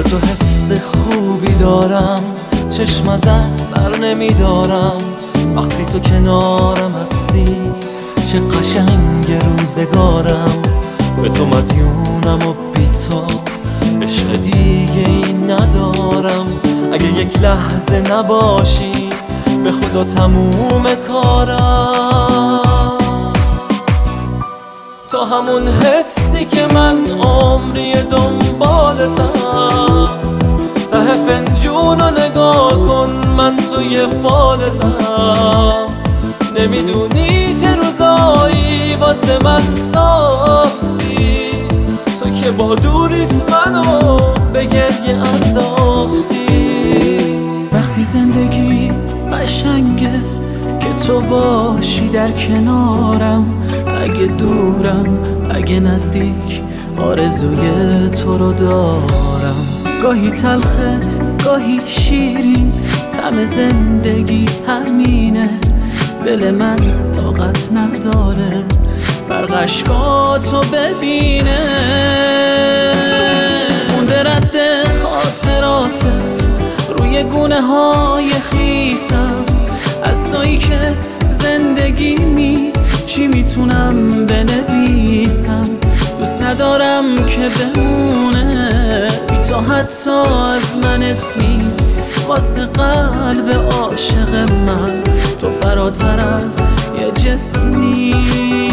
به تو حس خوبی دارم، چشم از بر نمیدارم. وقتی تو کنارم هستی چه قشنگ روزگارم. به تو مدیونم و بی تو عشق دیگه ای ندارم. اگه یک لحظه نباشی به خدا تموم کارم. تا همون حسی که من عمری دنبالتم، ته فنجونو نگاه کن من توی فالتم. نمیدونی چه روزایی واسه من ساختی، تو که با دوریت منو به گریه انداختی. وقتی زندگی قشنگه که تو باشی در کنارم، اگه دورم اگه نزدیک آرزوی تو رو دارم. گاهی تلخه گاهی شیرین طعم زندگی همینه. دل من طاقت نداره برق اشکاتو ببینه. مونده رد خاطراتت روی گونه های خیسم. از تویی که زندگیمی چی میتونم بنویسم. دوست ندارم که بمونه بی تو حتی از من اسمی. واسه قلب عاشق من تو فراتر از یه جسمی.